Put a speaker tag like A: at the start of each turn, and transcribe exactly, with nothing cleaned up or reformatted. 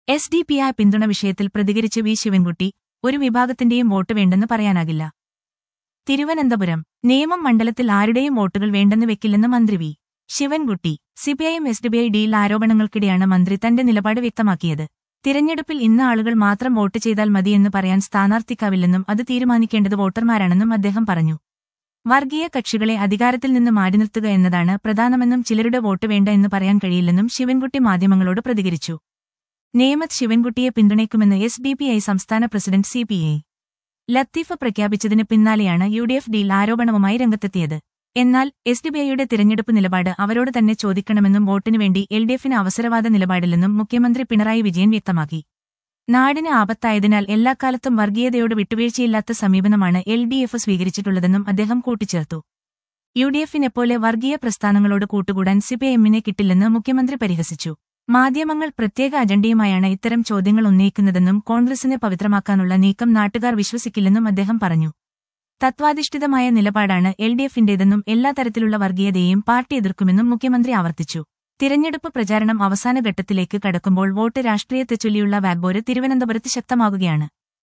A: S D P I പിന്തുണ വിഷയത്തിൽ പ്രതികരിച്ച് വി ശിവൻകുട്ടി, ഒരു വിഭാഗത്തിന്റെയും വോട്ട് വേണ്ടെന്ന് പറയാനാകില്ല. തിരുവനന്തപുരം നേമം മണ്ഡലത്തിൽ ആരുടെയും വോട്ടുകൾ വേണ്ടെന്ന് വെക്കില്ലെന്ന് മന്ത്രി V Sivankutty. CPIM S D P I deal ആരോപണങ്ങൾക്കിടെയാണ് മന്ത്രി തന്റെ നിലപാട് വ്യക്തമാക്കിയത്. തിരഞ്ഞെടുപ്പിൽ ഇന്ന ആളുകൾ മാത്രം വോട്ട് ചെയ്താൽ മതിയെന്ന് പറയാൻ സ്ഥാനാർത്ഥിക്കാവില്ലെന്നും അത് തീരുമാനിക്കേണ്ടത് വോട്ടർമാരാണെന്നും അദ്ദേഹം പറഞ്ഞു. വർഗീയ കക്ഷികളെ അധികാരത്തിൽ നിന്ന് മാറ്റിനിർത്തുക എന്നതാണ് പ്രധാനമെന്നും ചിലരുടെ വോട്ട് വേണ്ട എന്ന് പറയാൻ കഴിയില്ലെന്നും ശിവൻകുട്ടി മാധ്യമങ്ങളോട് പ്രതികരിച്ചു. നേമത്ത് ശിവൻകുട്ടിയെ പിന്തുണയ്ക്കുമെന്ന് എസ് ഡി പി ഐ സംസ്ഥാന president C P A Latheef പ്രഖ്യാപിച്ചതിന് പിന്നാലെയാണ് യു ഡി എഫ് ഡീൽ ആരോപണവുമായി രംഗത്തെത്തിയത്. എന്നാൽ എസ് ഡി പി ഐയുടെ തിരഞ്ഞെടുപ്പ് നിലപാട് അവരോട് തന്നെ ചോദിക്കണമെന്നും വോട്ടിനുവേണ്ടി എൽ ഡി എഫിന് അവസരവാദ നിലപാടില്ലെന്നും മുഖ്യമന്ത്രി പിണറായി വിജയൻ വ്യക്തമാക്കി. നാടിന് ആപത്തായതിനാൽ എല്ലാക്കാലത്തും വർഗീയതയോട് വിട്ടുവീഴ്ചയില്ലാത്ത സമീപനമാണ് എൽ ഡി എഫ് സ്വീകരിച്ചിട്ടുള്ളതെന്നും അദ്ദേഹം കൂട്ടിച്ചേർത്തു. യു ഡി എഫിനെപ്പോലെ വർഗീയ പ്രസ്ഥാനങ്ങളോട് കൂട്ടുകൂടാൻ സിപിഐഎമ്മിനെ കിട്ടില്ലെന്ന് മുഖ്യമന്ത്രി പരിഹസിച്ചു. മാധ്യമങ്ങൾ പ്രത്യേക അജണ്ടയുമായാണ് ഇത്തരം ചോദ്യങ്ങൾ ഉന്നയിക്കുന്നതെന്നും കോൺഗ്രസിനെ പവിത്രമാക്കാനുള്ള നീക്കം നാട്ടുകാർ വിശ്വസിക്കില്ലെന്നും അദ്ദേഹം പറഞ്ഞു. തത്വാധിഷ്ഠിതമായ നിലപാടാണ് എൽ ഡി എഫിന്റേതെന്നും എല്ലാ തരത്തിലുള്ള വർഗീയതയെയും പാർട്ടി എതിർക്കുമെന്നും മുഖ്യമന്ത്രി ആവർത്തിച്ചു. തിരഞ്ഞെടുപ്പ് പ്രചാരണം അവസാന ഘട്ടത്തിലേക്ക് കടക്കുമ്പോൾ വോട്ട് രാഷ്ട്രീയത്തെച്ചൊല്ലിയുള്ള വാഗ്പോര് തിരുവനന്തപുരത്ത് ശക്തമാകുകയാണ്.